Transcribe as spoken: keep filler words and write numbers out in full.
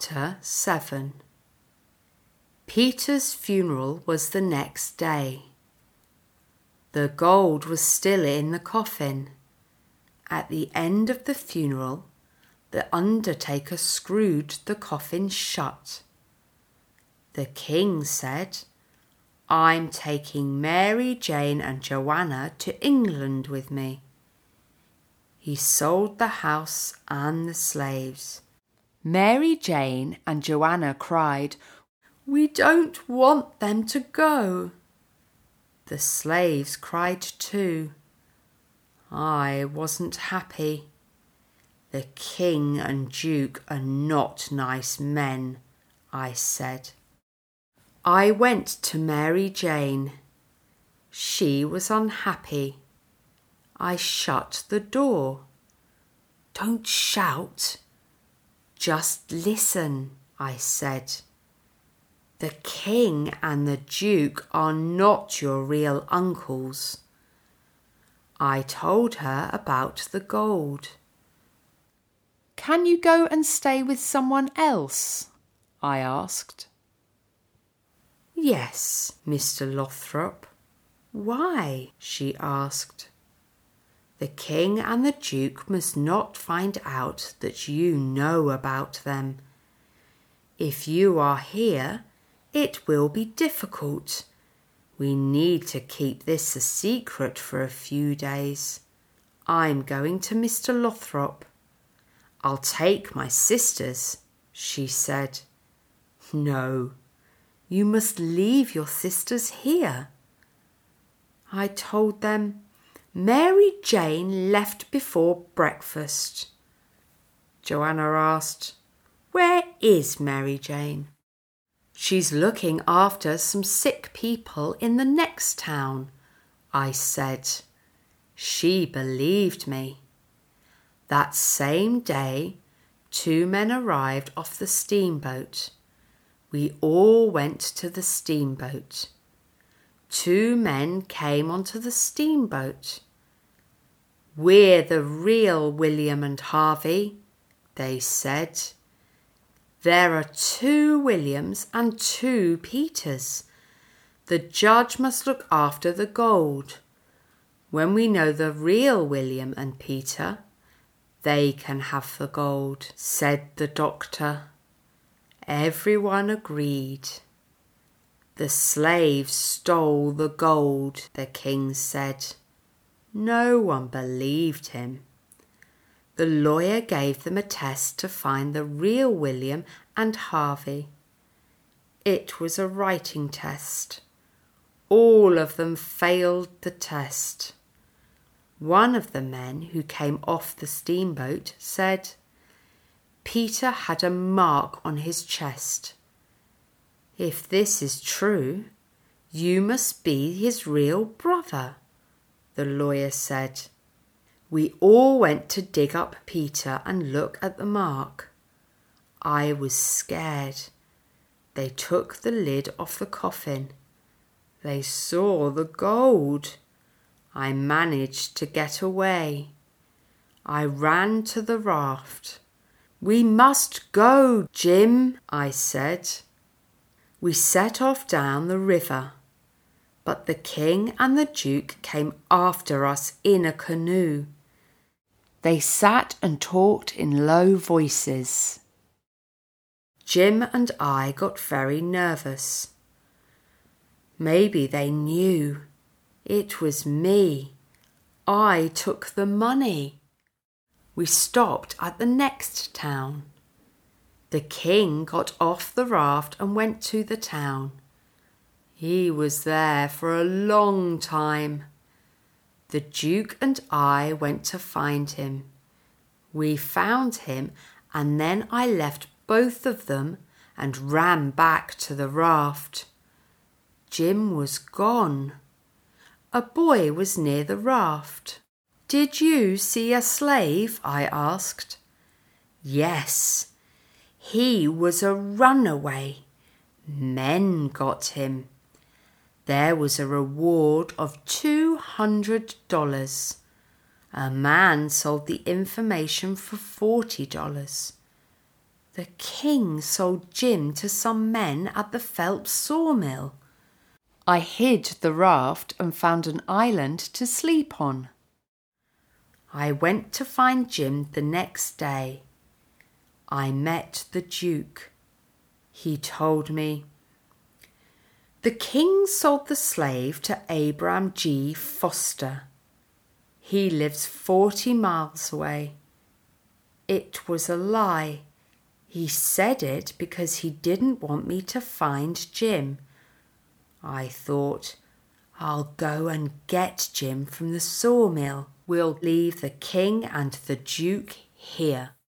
Chapter seven. Peter's funeral was the next day. The gold was still in the coffin. At the end of the funeral, the undertaker screwed the coffin shut. The king said, "I'm taking Mary Jane and Joanna to England with me." He sold the house and the slaves. Mary Jane and Joanna cried, "We don't want them to go." The slaves cried too. I wasn't happy. The king and duke are not nice men, I said. I went to Mary Jane. She was unhappy. I shut the door. "Don't shout. Just listen," I said. "The king and the duke are not your real uncles." I told her about the gold. "Can you go and stay with someone else?" I asked. "Yes, Mister Lothrop." "Why?" she asked. "The king and the duke must not find out that you know about them. If you are here, it will be difficult. We need to keep this a secret for a few days. I'm going to Mister Lothrop." "I'll take my sisters," she said. "No, you must leave your sisters here." I told them, "Mary Jane left before breakfast." Joanna asked, "Where is Mary Jane?" "She's looking after some sick people in the next town," I said. She believed me. That same day, two men arrived off the steamboat. We all went to the steamboat. Two men came onto the steamboat. "We're the real William and Harvey," they said. "There are two Williams and two Peters. The judge must look after the gold. When we know the real William and Peter, they can have the gold," said the doctor. Everyone agreed. "The slaves stole the gold," the king said. No one believed him. The lawyer gave them a test to find the real William and Harvey. It was a writing test. All of them failed the test. One of the men who came off the steamboat said, "Peter had a mark on his chest." "If this is true, you must be his real brother," the lawyer said. We all went to dig up Peter and look at the mark. I was scared. They took the lid off the coffin. They saw the gold. I managed to get away. I ran to the raft. "We must go, Jim," I said. We set off down the river, but the king and the duke came after us in a canoe. They sat and talked in low voices. Jim and I got very nervous. Maybe they knew. It was me. I took the money. We stopped at the next town. The king got off the raft and went to the town. He was there for a long time. The duke and I went to find him. We found him, and then I left both of them and ran back to the raft. Jim was gone. A boy was near the raft. "Did you see a slave?" I asked. "Yes. He was a runaway. Men got him. There was a reward of two hundred dollars. A man sold the information for forty dollars. The king sold Jim to some men at the Phelps sawmill. I hid the raft and found an island to sleep on. I went to find Jim the next day. I met the Duke. He told me, "The king sold the slave to Abraham G. Foster. He lives forty miles away." It was a lie. He said it because he didn't want me to find Jim. I thought, I'll go and get Jim from the sawmill. We'll leave the king and the Duke here.